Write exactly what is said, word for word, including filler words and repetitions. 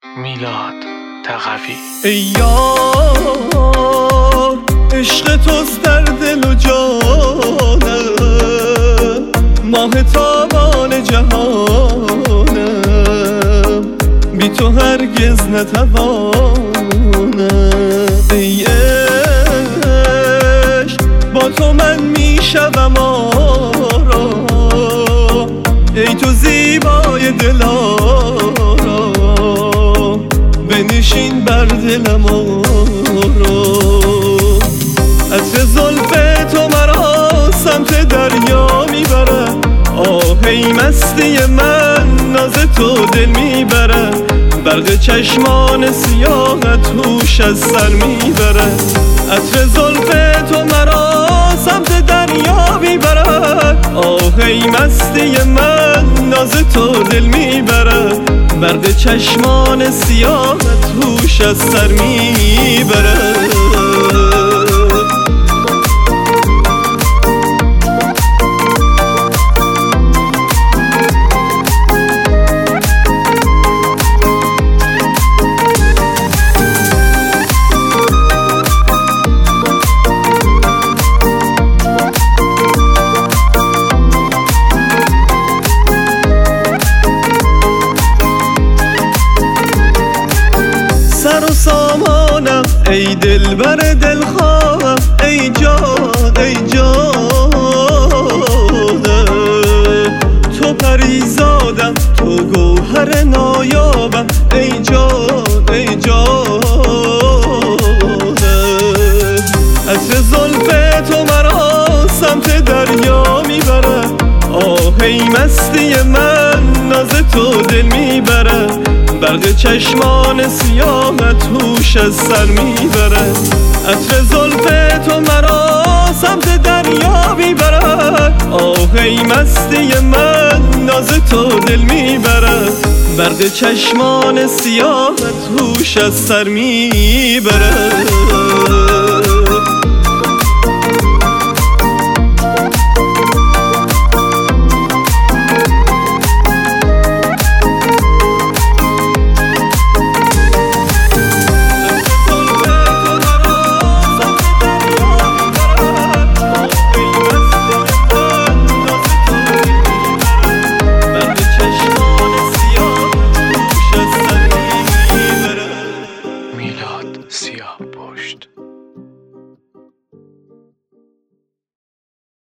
میلاد تقوی. ای یار عشق توست در دل و جانم، ماه تابان جهانم، بی تو هرگز نتوانم. ای عشق با تو من میشوم آرام، ای تو زیبای دلارام، بنشین بر دلم آرام. عطر زلف تو مرا سمت دریا میبره، آه ای مستی من ناز تو دل میبره، برق چشمان سیاهت هوش از سر میبره. عطر زلف تو مرا سمت دریا میبره، آه ای مستی من ناز تو دل میبره، برق چشمان سیاهت هوش از سر میبره. سر و سامانم ای دلبر دلخواهم، ای جان ای جانم، تو پریزادم تو گوهر نایابم، ای جان ای جانم. عطر زلف تو مرا سمت دریا میبره، آه ای مستی من ناز تو دل میبره، برق چشمان سیاهت هوش از سر میبره. عطر زلف تو مرا سمت دریا میبره، آه ای مستی من ناز تو دل میبره، برق چشمان سیاهت هوش از سر میبره.